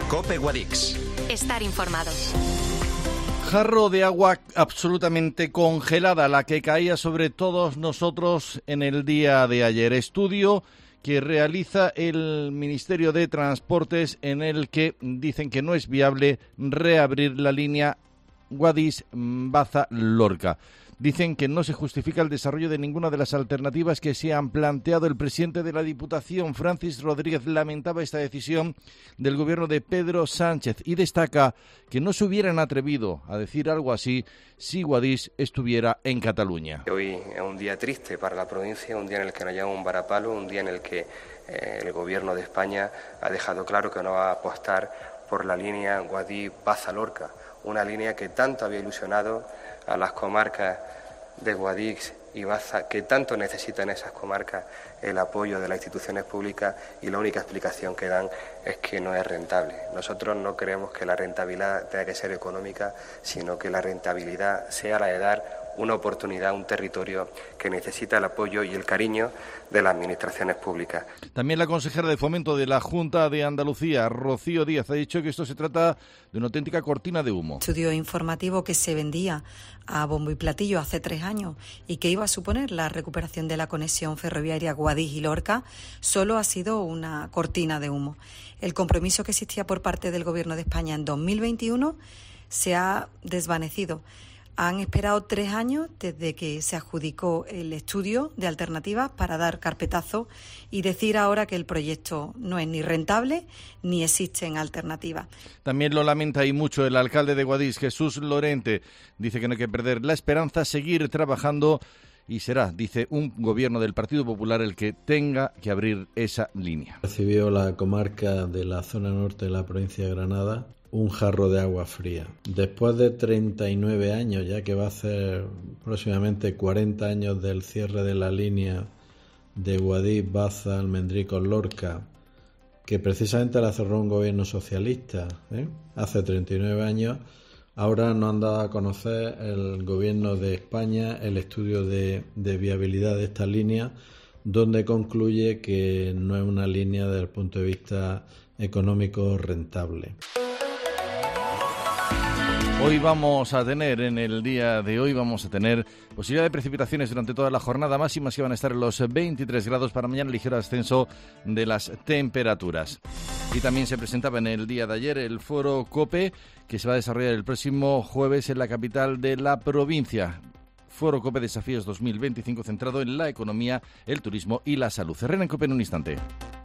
COPE Guadix. Estar informados. Jarro de agua absolutamente congelada, la que caía sobre todos nosotros en el día de ayer. Estudio que realiza el Ministerio de Transportes, en el que dicen que no es viable reabrir la línea Guadix-Baza-Lorca. Dicen que no se justifica el desarrollo de ninguna de las alternativas que se han planteado. El presidente de la Diputación, Francis Rodríguez, lamentaba esta decisión del gobierno de Pedro Sánchez y destaca que no se hubieran atrevido a decir algo así si Guadix estuviera en Cataluña. Hoy es un día triste para la provincia, un día en el que nos llama un varapalo, un día en el que el gobierno de España ha dejado claro que no va a apostar por la línea Guadix-Baza-Lorca, una línea que tanto había ilusionado a las comarcas de Guadix y Baza, que tanto necesitan esas comarcas el apoyo de las instituciones públicas, y la única explicación que dan es que no es rentable. Nosotros no creemos que la rentabilidad tenga que ser económica, sino que la rentabilidad sea la de dar una oportunidad a un territorio que necesita el apoyo y el cariño de las administraciones públicas. También la consejera de Fomento de la Junta de Andalucía, Rocío Díaz, ha dicho que esto se trata de una auténtica cortina de humo. Estudio informativo que se vendía a bombo y platillo hace 3 años y que iba a suponer la recuperación de la conexión ferroviaria Guadix y Lorca, solo ha sido una cortina de humo. El compromiso que existía por parte del Gobierno de España en 2021 se ha desvanecido. Han esperado 3 años desde que se adjudicó el estudio de alternativas para dar carpetazo y decir ahora que el proyecto no es ni rentable ni existen alternativas. También lo lamenta y mucho el alcalde de Guadix, Jesús Lorente. Dice que no hay que perder la esperanza, seguir trabajando, y será, dice, un gobierno del Partido Popular el que tenga que abrir esa línea. Recibió la comarca de la zona norte de la provincia de Granada un jarro de agua fría. Después de 39 años, ya que va a hacer próximamente 40 años del cierre de la línea de Guadix, Baza, Almendricos, Lorca, que precisamente la cerró un gobierno socialista, hace 39 años, ahora nos han dado a conocer el gobierno de España el estudio de viabilidad de esta línea, donde concluye que no es una línea desde el punto de vista económico rentable. En el día de hoy vamos a tener posibilidad de precipitaciones durante toda la jornada, máximas que van a estar en los 23 grados, para mañana ligero ascenso de las temperaturas. Y también se presentaba en el día de ayer el foro COPE, que se va a desarrollar el próximo jueves en la capital de la provincia. Foro COPE Desafíos 2025, centrado en la economía, el turismo y la salud. Cerraré en COPE en un instante.